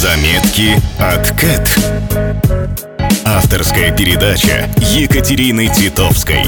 Заметки от Кэт. Авторская передача Екатерины Титовской.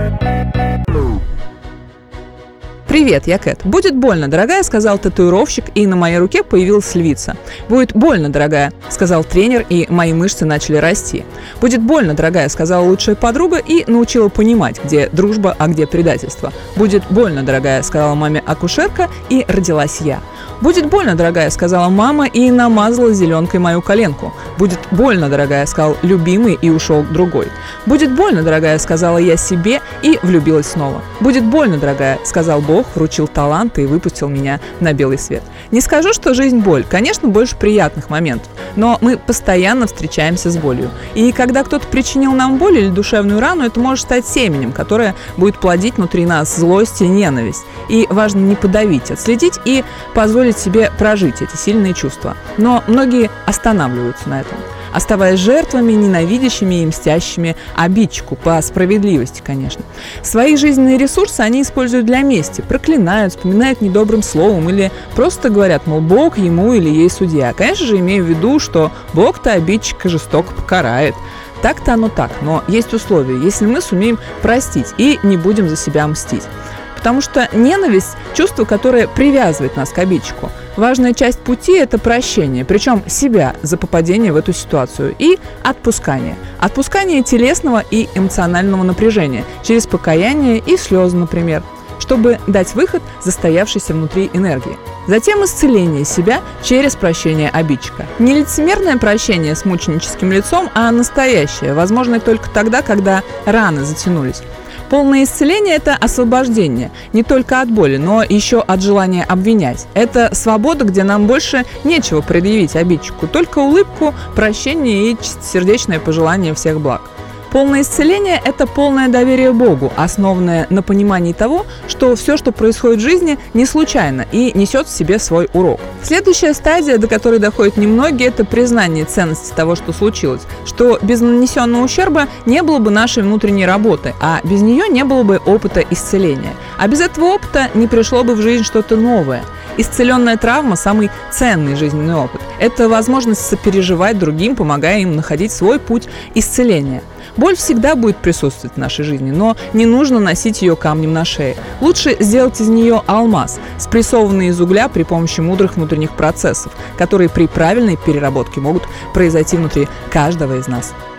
«Привет, я Кэт. Будет больно, дорогая», — сказал татуировщик, и на моей руке появилась львица. «Будет больно, дорогая», — сказал тренер, и мои мышцы начали расти. «Будет больно, дорогая», — сказала лучшая подруга и научила понимать, где дружба, а где предательство. «Будет больно, дорогая», — сказала маме акушерка, и родилась я. «Будет больно, дорогая», — сказала мама и намазала зеленкой мою коленку. «Будет больно, дорогая», — сказал любимый и ушел другой. «Будет больно, дорогая», — сказала я себе и влюбилась снова. «Будет больно, дорогая», — сказал Бог, вручил талант и выпустил меня на белый свет. Не скажу, что жизнь боль. Конечно, больше приятных моментов. Но мы постоянно встречаемся с болью. И когда кто-то причинил нам боль или душевную рану, это может стать семенем, которое будет плодить внутри нас злость и ненависть. И важно не подавить, отследить и позволить себе прожить эти сильные чувства. Но многие останавливаются на этом, оставаясь жертвами, ненавидящими и мстящими обидчику, по справедливости, конечно. Свои жизненные ресурсы они используют для мести, проклинают, вспоминают недобрым словом или просто говорят, мол, Бог ему или ей судья. Конечно же, имею в виду, что Бог-то обидчика жестоко покарает. Так-то оно так, но есть условия, если мы сумеем простить и не будем за себя мстить. Потому что ненависть – чувство, которое привязывает нас к обидчику. Важная часть пути – это прощение, причем себя за попадение в эту ситуацию, и отпускание. Отпускание телесного и эмоционального напряжения через покаяние и слезы, например, чтобы дать выход застоявшейся внутри энергии. Затем исцеление себя через прощение обидчика. Не лицемерное прощение с мученическим лицом, а настоящее, возможно только тогда, когда раны затянулись. Полное исцеление – это освобождение не только от боли, но еще от желания обвинять. Это свобода, где нам больше нечего предъявить обидчику, только улыбку, прощение и чистосердечное пожелание всех благ. Полное исцеление – это полное доверие Богу, основанное на понимании того, что все, что происходит в жизни, не случайно и несет в себе свой урок. Следующая стадия, до которой доходят немногие, это признание ценности того, что случилось, что без нанесенного ущерба не было бы нашей внутренней работы, а без нее не было бы опыта исцеления. А без этого опыта не пришло бы в жизнь что-то новое. Исцеленная травма – самый ценный жизненный опыт. Это возможность сопереживать другим, помогая им находить свой путь исцеления. Боль всегда будет присутствовать в нашей жизни, но не нужно носить ее камнем на шее. Лучше сделать из нее алмаз, спрессованный из угля при помощи мудрых внутренних процессов, которые при правильной переработке могут произойти внутри каждого из нас.